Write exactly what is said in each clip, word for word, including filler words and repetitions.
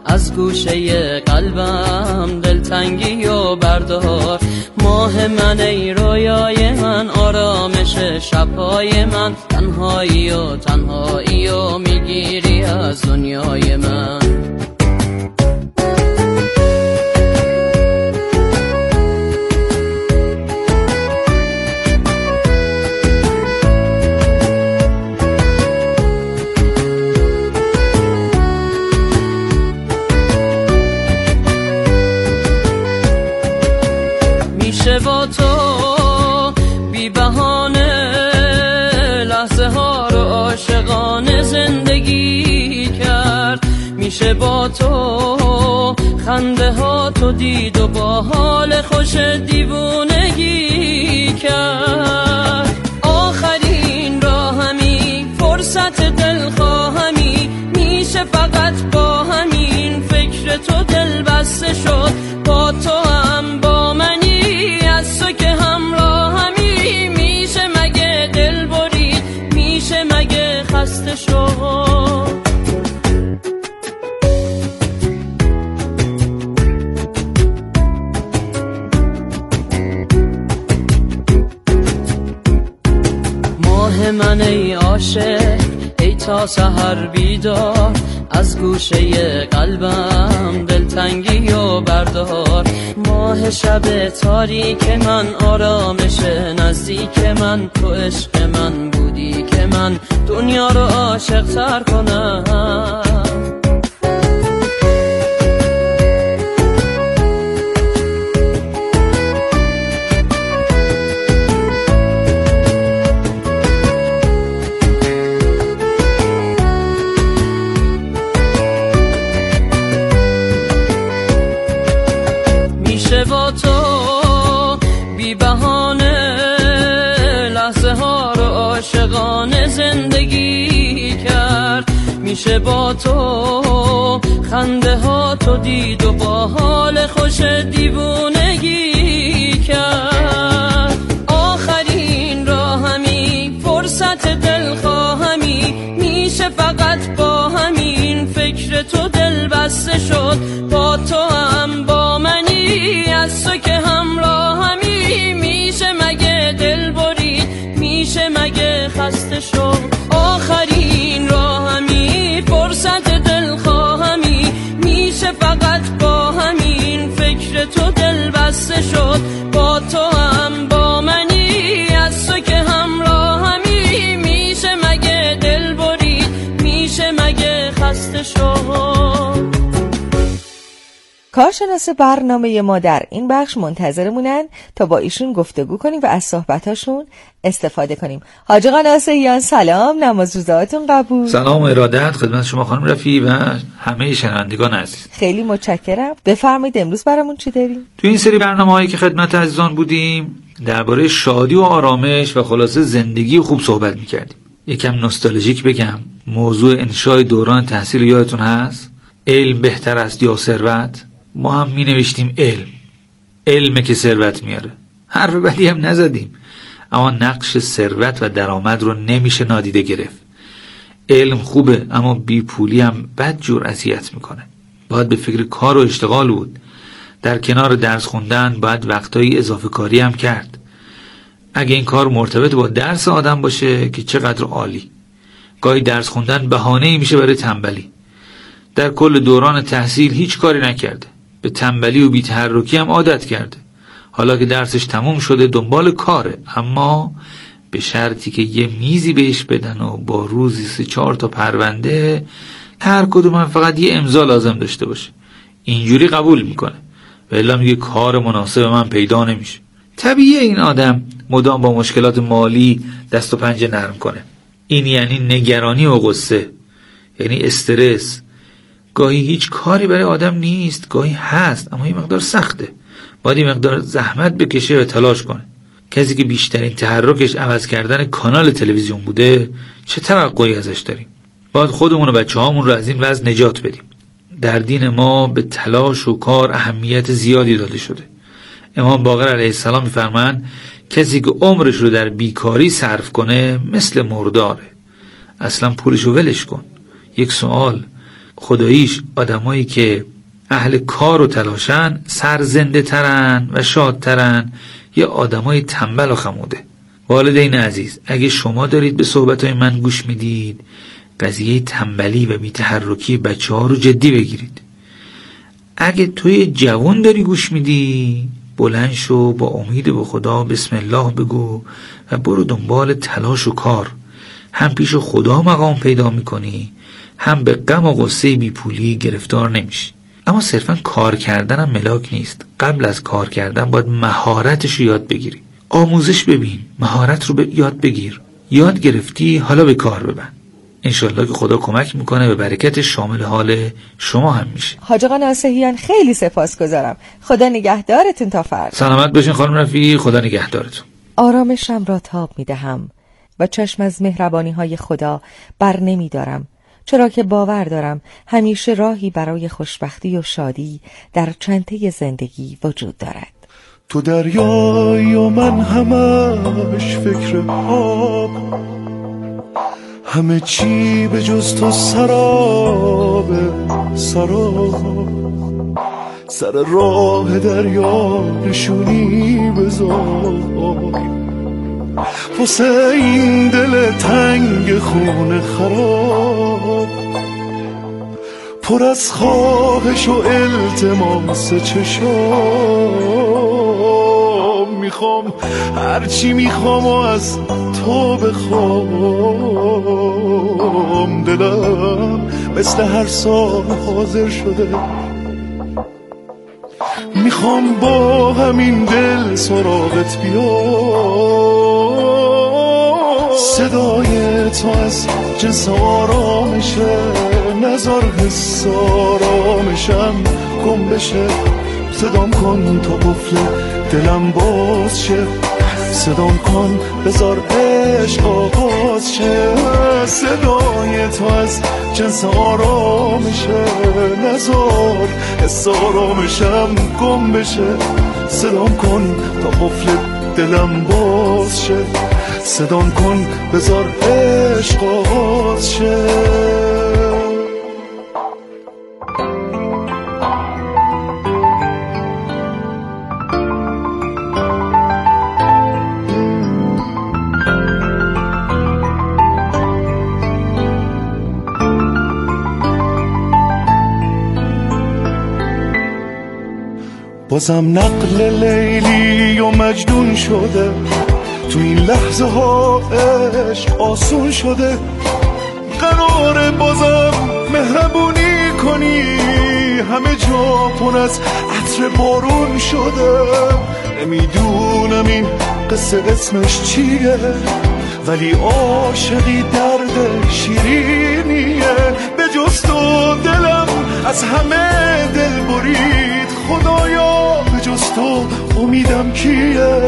از گوشه قلبم دلتنگی و بردار. ماه من ای رویای من، آرامش شبهای من، تنهایی و تنهایی و میگیری از دنیای من. میشه با تو بی بهانه لحظه ها رو عاشقانه زندگی کرد. میشه با تو خنده ها تو دید و با حال خوش دیوونگی کرد. آخرین راهمی فرصت دلخواهمی، میشه فقط با همین فکر تو دل بسته شد. با تو هم با منی از تو که همراهمی، میشه مگه دل برید، میشه مگه خسته شد. ماه من ای عاشق، ای تا سحر بیدار، از گوشه قلبم دلتنگی و بردار. ماه شب تاریک من، آرامش نزدیک من، تو عشق من بودی که من دنیا رو عاشق تر کنم. میشه با تو بی بهانه لحظه ها رو عاشقانه زندگی کرد. میشه با تو خنده ها تو دید و با حال خوش دیوونگی کرد. آخرین راهمی فرصت دلخواهمی، میشه فقط با همین فکر تو دل بسته شد. با تو هم با منی از تو که همراهمی، میشه مگه دل برید، میشه مگه خسته شد. آخرین راهمی فرصت دلخواهمی، میشه فقط با همین فکر تو دل بسته شد. با تو هم با منی از تو که همراهمی، میشه مگه دل برید، میشه مگه خسته شد. کارشناس برنامه ما در این بخش منتظرمونن تا با ایشون گفتگو کنیم و از صحبتاشون استفاده کنیم. حاج آقا ناصریان سلام، نماز روزهاتون قبول. سلام و ارادت خدمت شما خانم رفیعی و همه شنوندگان عزیز. خیلی متشکرم. بفرمایید امروز برامون چی داریم؟ تو این سری برنامه‌هایی که خدمت عزیزان بودیم درباره شادی و آرامش و خلاصه زندگی خوب صحبت می‌کردیم. یکم نوستالژیک بگم، موضوع انشای دوران تحصیل یادتون هست؟ علم بهتر است یا ثروت؟ ما هم می نوشتیم علم علمه که ثروت میاره. حرف بدی هم نزدیم، اما نقش ثروت و درآمد رو نمیشه نادیده گرفت. علم خوبه اما بی پولی هم بدجور اذیت میکنه. باید به فکر کار و اشتغال بود. در کنار درس خوندن باید وقتایی اضافه کاری هم کرد. اگه این کار مرتبط با درس آدم باشه که چقدر عالی. گاهی درس خوندن بهانه‌ای میشه برای تنبلی. در کل دوران تحصیل هیچ کاری نکرده، به تنبلی و بی‌تحرکی هم عادت کرده. حالا که درسش تموم شده دنبال کاره، اما به شرطی که یه میزی بهش بدن و با روزی سه چهار تا پرونده، هر کدوم هم فقط یه امضا لازم داشته باشه. اینجوری قبول میکنه، ولی میگه کار مناسب من پیدا نمیشه. طبیعیه این آدم مدام با مشکلات مالی دست و پنجه نرم کنه. این یعنی نگرانی و غصه، یعنی استرس. گاهی هیچ کاری برای آدم نیست، گاهی هست اما این مقدار سخته. باید این مقدار زحمت بکشه و تلاش کنه. کسی که بیشترین تحرکش عوض کردن کانال تلویزیون بوده، چه توقعی ازش داریم؟ باید خودمون و بچه هامون رو از این وضع نجات بدیم. در دین ما به تلاش و کار اهمیت زیادی داده شده. امام باقر علیه السلام می‌فرمایند کسی که عمرش رو در بیکاری صرف کنه مثل مرداره. اصلا پولش رو ولش کن. یک سوال، خداییش آدمایی که اهل کار و تلاشن سرزنده ترن و شادترن یا آدمای تنبل و خموده؟ والدین عزیز، اگه شما دارید به صحبتهای من گوش میدید، قضیه تنبلی و بی‌تحرکی بچه ها رو جدی بگیرید. اگه توی جوان داری گوش میدی، بلند شو، با امید به خدا بسم الله بگو و برو دنبال تلاش و کار. هم پیش خدا مقام پیدا میکنی، هم به غم و غصه بیپولی گرفتار نمیشی. اما صرفا کار کردن هم ملاک نیست. قبل از کار کردن باید مهارتش رو یاد بگیری. آموزش ببین، مهارت رو یاد بگیر. یاد گرفتی، حالا به کار ببند. انشالله که خدا کمک میکنه، به برکت شامل حال شما هم میشه. حاج آقا ناصحیان خیلی سپاسگزارم. خدا نگهدارتون تا فردا. سلامت باشین خانم رفیع، خدا نگهدارتون. آرامشم را تاب میدهم و چشم از مهربانی های خدا بر نمیدارم، چرا که باور دارم همیشه راهی برای خوشبختی و شادی در چنته زندگی وجود دارد. تو دریای و من همش فکر آب، همه چی به جز تو سراب سراب، سر راه دریا نشونی بذار، واسه این دل تنگ خون خراب، پر از خواهش و التماس چشام، میخوام هرچی میخوام و از تو بخوام، دلم مثل هر سال حاضر شده، میخوام با همین دل سراغت بیام، صدای تو از جنس آرامشه، نذار حس آرامشم گم بشه، صدام کن تا قفل دلم باز شه، صدام کن بذار عشق آغاز شه، صدای تو از جنس آرامشه، نذار حس آرامشم گم بشه، صدام کن تا قفل دلم باز شه، صدام کن بذار عشق آغاز شه. بازم نقل لیلی و مجنون شده، تو این لحظه ها عشق آسون شده، قراره بازم مهربونی کنی، همه جا پر از عطر بارون شده، نمیدونم این قصه اسمش چیه، ولی عاشقی درد شیرینیه، به جز تو دلم از همه دل برید، خدایا به جز تو امیدم کیه،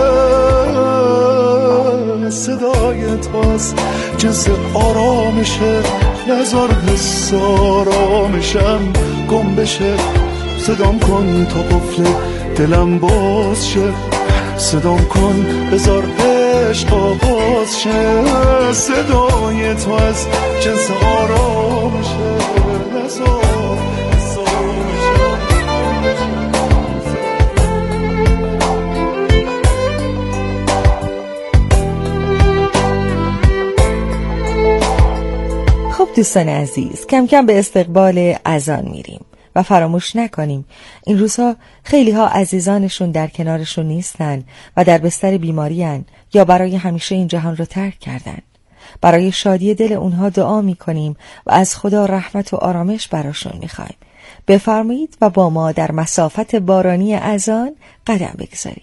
صدای تو از جنس آرامشه، نذار حس آرامشم گم بشه، صدام کن تا قفل دلم باز شه، صدام کن بذار عشق آغاز شه، صدای تو از جنس آرامشه، نذار حس آرامشم گم بشه. خب دوستان عزیز، کم کم به استقبال اذان میریم و فراموش نکنیم این روزها خیلی ها عزیزانشون در کنارشون نیستن و در بستر بیماری هن یا برای همیشه این جهان رو ترک کردن. برای شادی دل اونها دعا میکنیم و از خدا رحمت و آرامش براشون میخوایم. بفرمایید و با ما در مسافت بارانی اذان قدم بگذارید.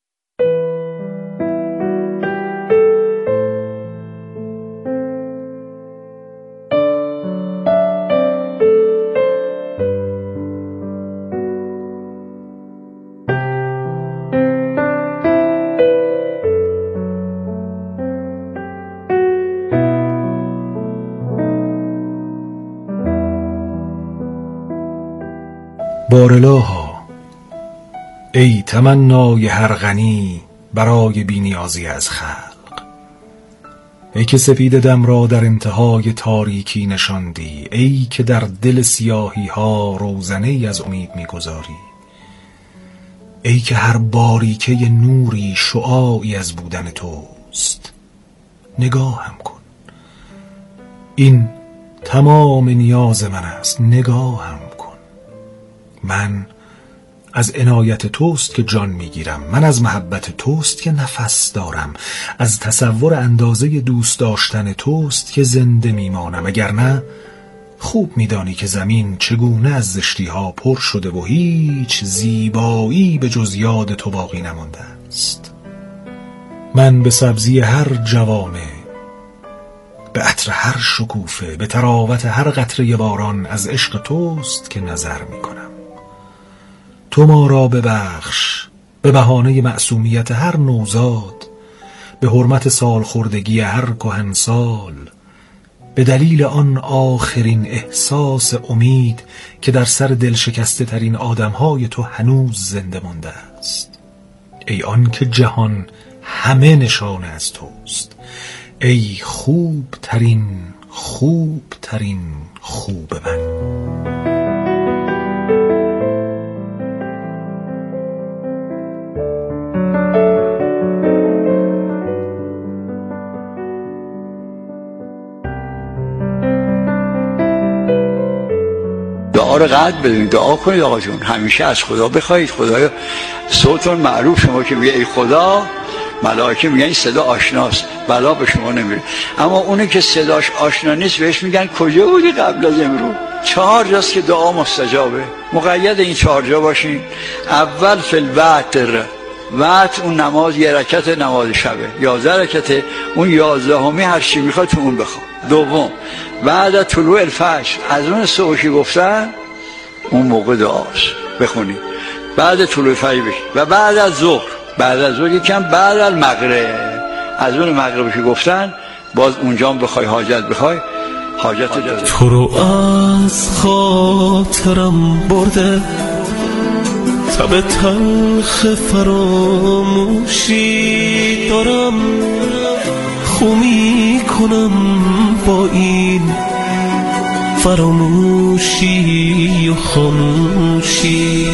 بارالها، ای تمنای هر غنی برای بینیازی از خلق، ای که سپید دم را در انتهای تاریکی نشاندی، ای که در دل سیاهی ها روزنه ای از امید میگذاری، ای که هر باریکه نوری شعاعی از بودن توست، نگاهم کن. این تمام نیاز من است، نگاهم کن. من از عنایت توست که جان میگیرم، من از محبت توست که نفس دارم، از تصور اندازه دوست داشتن توست که زنده میمانم. اگر نه خوب میدانی که زمین چگونه از زشتی ها پر شده و هیچ زیبایی به جز یاد تو باقی نمانده است. من به سبزی هر جوامه، به عطر هر شکوفه، به تراوت هر قطره باران از عشق توست که نظر میکنم. تو ما را ببخش به بهانه معصومیت هر نوزاد، به حرمت سال خوردگی هر کهنسال، به دلیل آن آخرین احساس امید که در سر دل شکسته ترین آدمهای تو هنوز زنده مانده است. ای آن که جهان همه نشانه از توست، ای خوب ترین خوب ترین خوب من. دعا رو قد بدونید، دعا کنید آقا جون، همیشه از خدا بخواید. خدایا صوتون معروف، شما که میگه ای خدا، ملائکه میگن این صدا آشناست، بلا به شما نمیره. اما اونی که صداش آشنا نیست بهش میگن کجا بودی قبل از امروز؟ چهار جاست که دعا مستجابه، مقید این چهار جا باشین. اول فی الوتر، وقت اون نماز یه رکعت نماز شبه، یازده رکعته، اون یازدهمی هر چی میخواد تو اون بخواد. دوم بعد طلوع الفجر، از اون صبحی گفتن اون موقع دعاست بخونید، بعد طلوع الفجر بشید. و بعد از ظهر، بعد از ظهر یکم بعد از مغرب، از اون مغربی که گفتن باز اونجا هم بخوای حاجت بخوای حاجت داره. تو رو از خاطرم برده تب تلخ فراموشی دارم، خو می کنم با این فراموشی و خاموشی.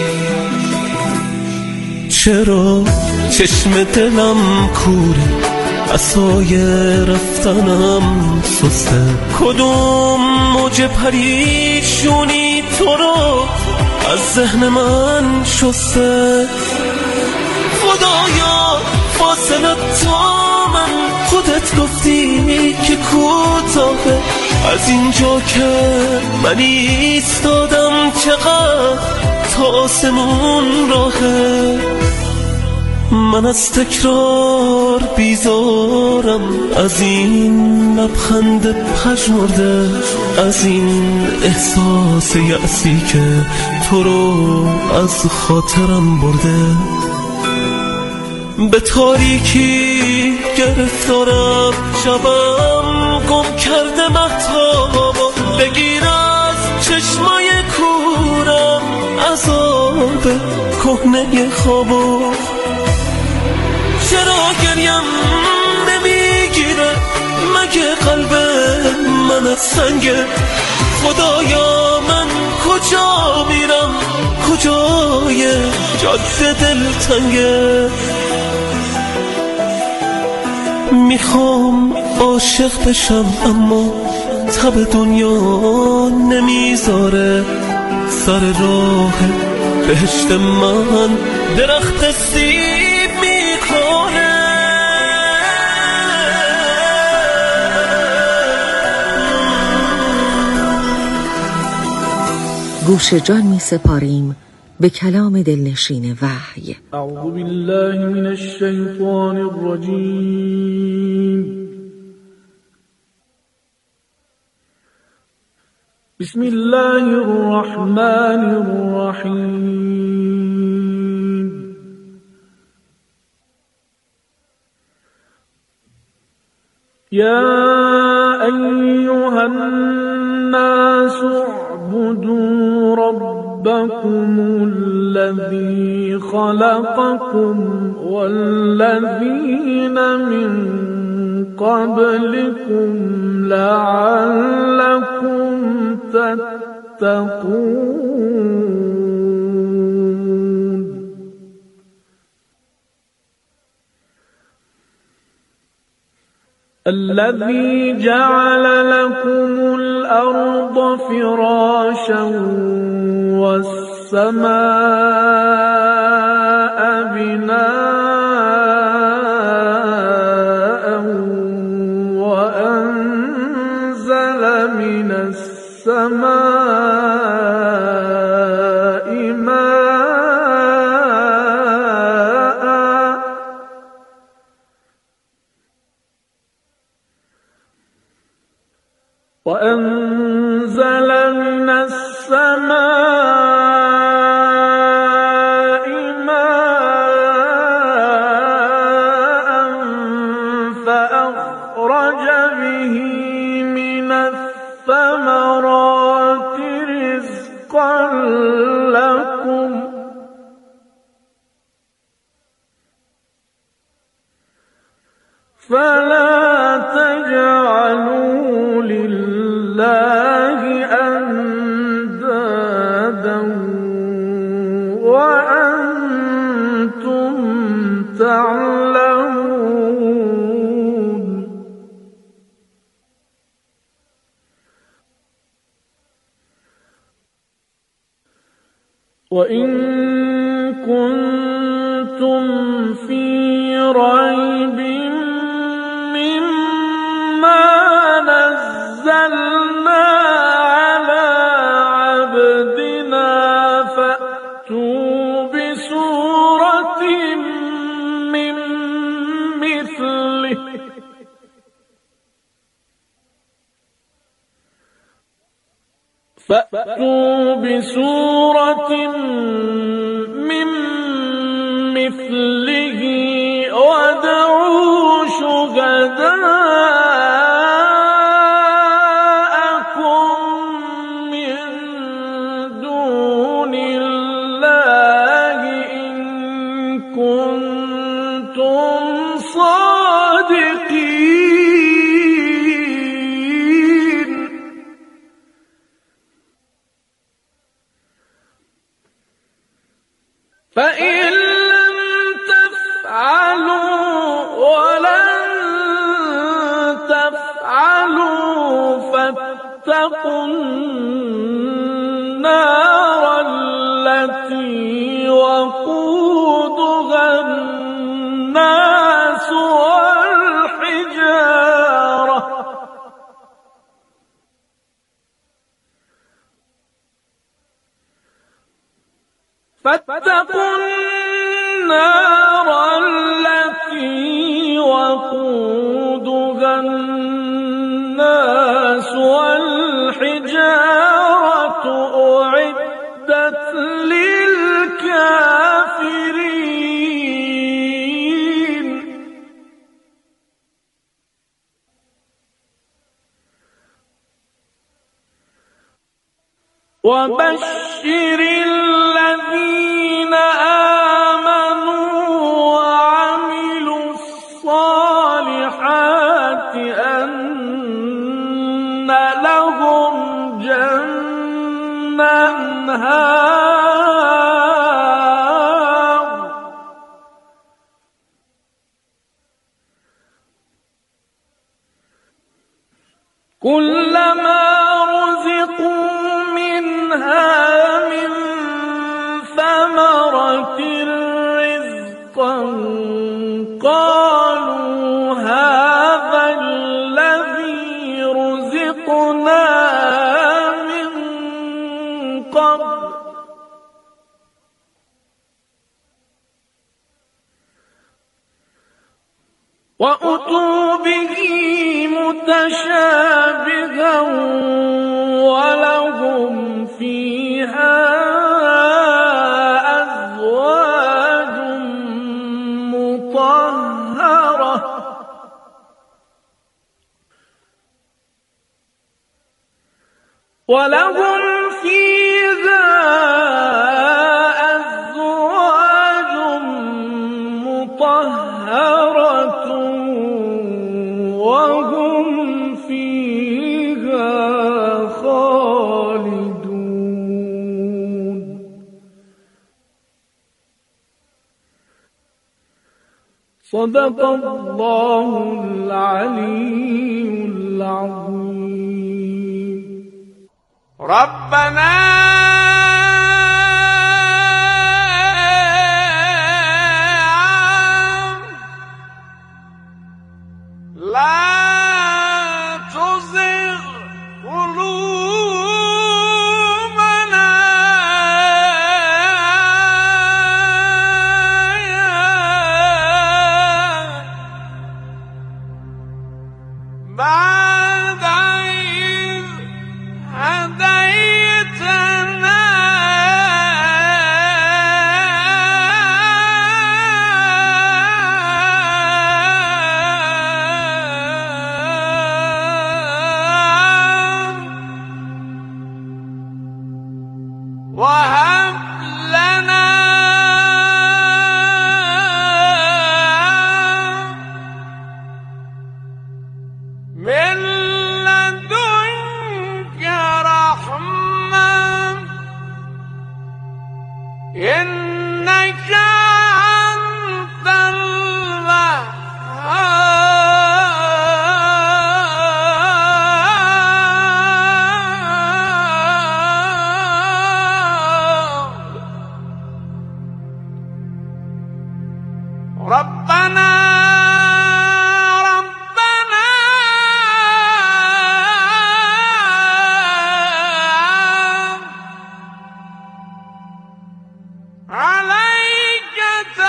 چرا چشم دلم کوره، عصای رفتنم سسته، کدوم موج پریشونی تو رو از ذهن من شسته. خدایا فاصله تا من، خودت گفتی که کوتاهه، از اینجا که من ایستادم چقدر تا آسمون راهه. من از تکرار بیزارم، از این لبخند پژمرده، از این احساس یأسی که تو رو از خاطرم برده. به تاریکی گرفتارم، شبم گم کرده مهتابا، بگیر از چشمای کورم عذاب کهنه خوابا. چرا گریم نمیگیره مگه قلب من از سنگه؟ خدایا من کجا میرم، کجای جاده دلتنگه؟ میخوام عاشق بشم اما تب دنیا نمیذاره، سر راه بهشت من درخت سیب میکنه. گوش جان می سپاریم به کلام دلنشین وحی. اعوذ بالله من الشیطان الرجیم. بسم الله الرحمن الرحیم. یا ایها الناس اعبدوا ربكم الذي خلقكم والذين من قبلكم لعلكم تتقون الذي جعل لكم الأرض فراشا والسماء بناء وأنزل من السماء ماء وأنزل من السماء ماء فأخرج به من الثمرات رزقا لكم فلا تجعلوا لله أندادا وأنتم تعلمون وإن كنتم في ريب مما نزلنا على عبدنا فأتوا بسورة من مثله فأتوا بسورة من مثله وادعوا شهداءكم من دون الله إن كنتم صادقين فإن لم تفعلوا ولن تفعلوا فاتقوا النار التي وقودها الناس والحجارة فاتقوا النار التي وقودها الناس والحجارة أعدت للكافرين وبشر الذين آمنوا وعملوا الصالحات أن لهم جنات كلما رزقوا منها من ثمرة رزقا قالوا هذا الذي رزقنا من قبل وأتوا به متشابها ولهم فيها أزواج مطهرة ولهم فيها أزواج مطهرة صدق الله العلي العظيم. ربنا لا تزغ قلوبنا بعد إذ هديتنا وهب لنا من لدنك رحمة إنك أنت الوهاب. ربنا ربنا عليك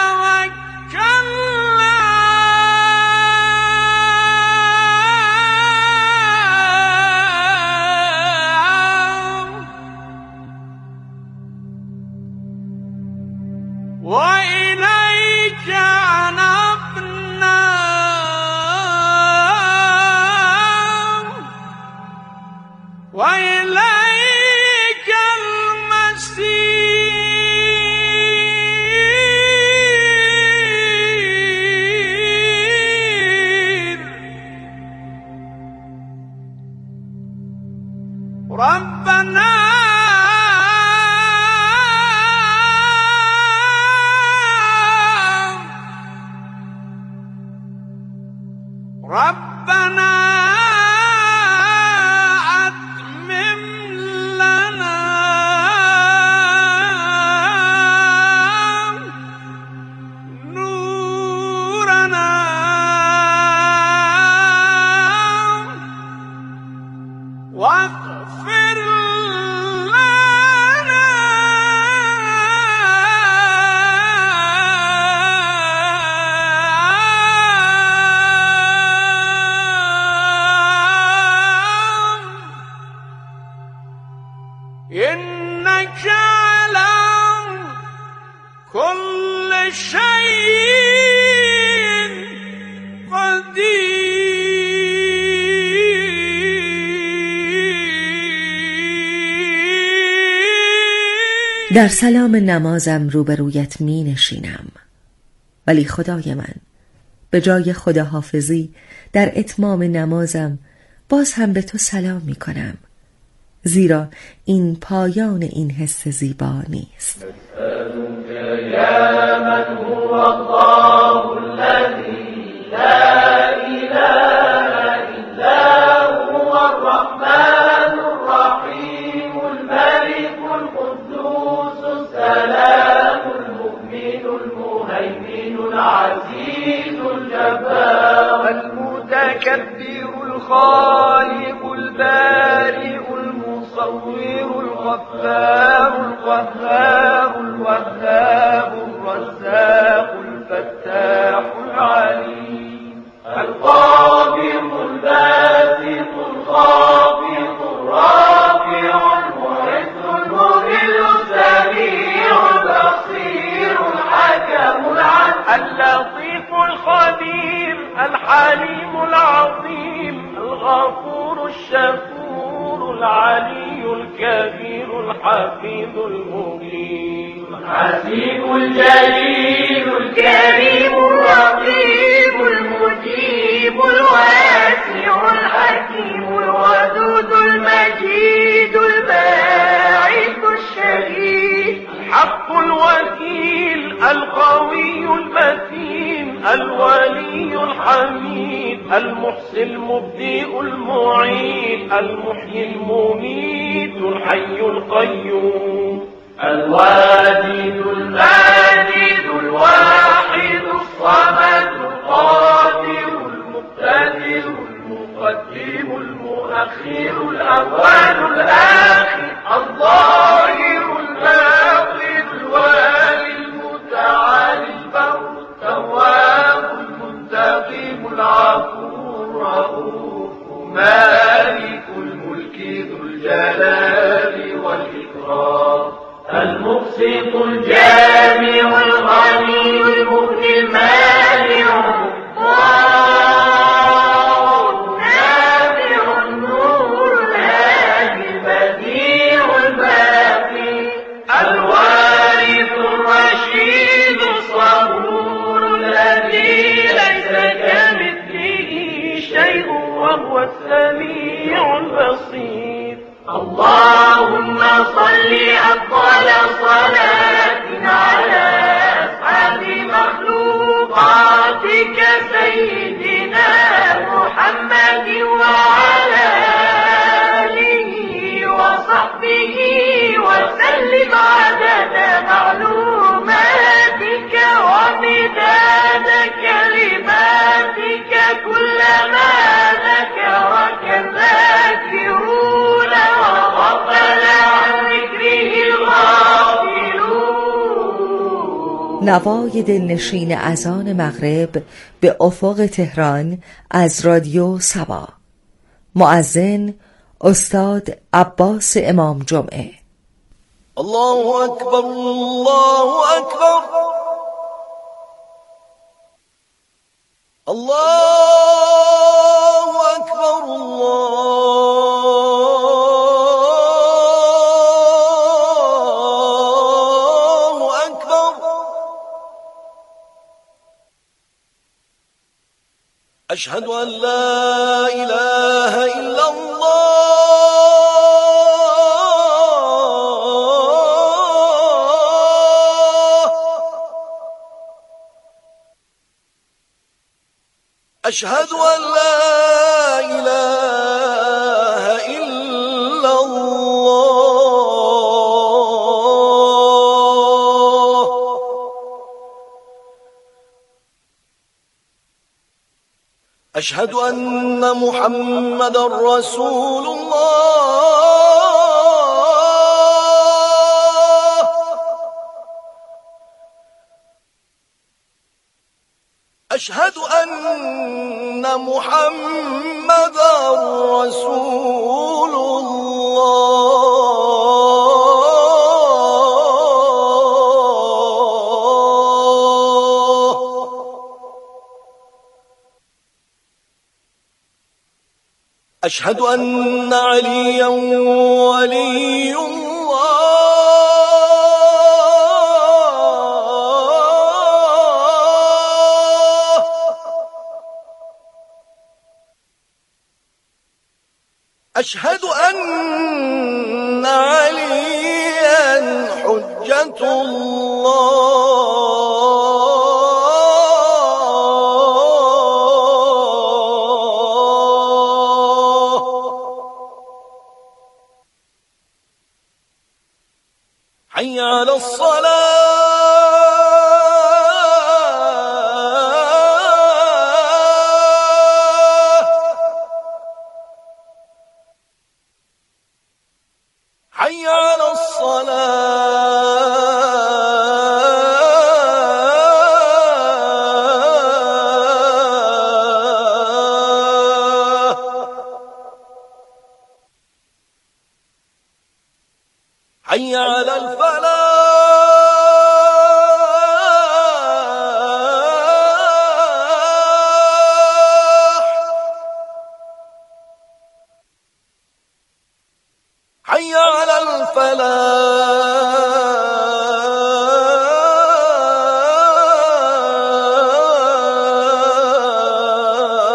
توكلنا وإليك أنبنا وإليك المسير. ربنا ربنا أتمم لنا نورنا واغفر لنا إنك على كل شيء قدیر. در سلام نمازم روبرویت می نشینم، ولی خدای من به جای خداحافظی در اتمام نمازم باز هم به تو سلام می کنم، زیرا این پایان این حس زیبا نیست. يا من هو الله الذي لا إله إلا هو الرحمن الرحيم الملك القدوس السلام المؤمن المهيمن العزيز الجبار المتكبر الخالق البارئ المصور الغفار القهار الوهاب الرزاق الفتاح العليم القابض الباسط الخافض الرافع المعز المذل السميع البصير الحكم العدل اللطيف الخبير الحليم العظيم الغفور الشكور العلي الكبير الحفيظ المبين الحسيب الجليل الكريم الرقيب المجيب الواسع الحكيم الودود المجيد الباعث الشهيد الحق الوكيل القوي المتين الولي الحميد المحسن المبدئ المعيد المحيي المميت الحي القيوم الواجد الماجد الواحد الصمد القادر المقتدر المقدم المؤخر الأول الآخر الظاهر الباطن الوالي المتعالي البر التواب المنتقم العفو الرؤوف مالك الملك ذو الجلال والإكرام المقسط الجامع الغني المغني المانع النافع النور الهادي البديع الباقي الوارث الرشيد الصبور الذي ليس كمثله شيء وهو السميع البصير اللهم صل أفضل صلاة على أسعد مخلوقاتك سيدنا محمد وعلى آله وصحبه وسلم عدد معلوماتك ومداد كلماتك كلما ذكرك الذاكرون وغفل عن ذكره الغافلون. نوای دلنشین اذان مغرب به افق تهران از رادیو صبا. مؤذن استاد عباس امام جمعه. الله اکبر الله اکبر الله اکبر الله اکبر اشهد ان لا اله الا الله أشهد أن لا إله إلا الله أشهد أن محمدا رسول الله أشهد أن محمدا رسول الله أشهد أن عليا ولي أشهد أن عليا حجة الله حي على الصلاة حي على الصلاة حي على الفلاح حي على الفلاح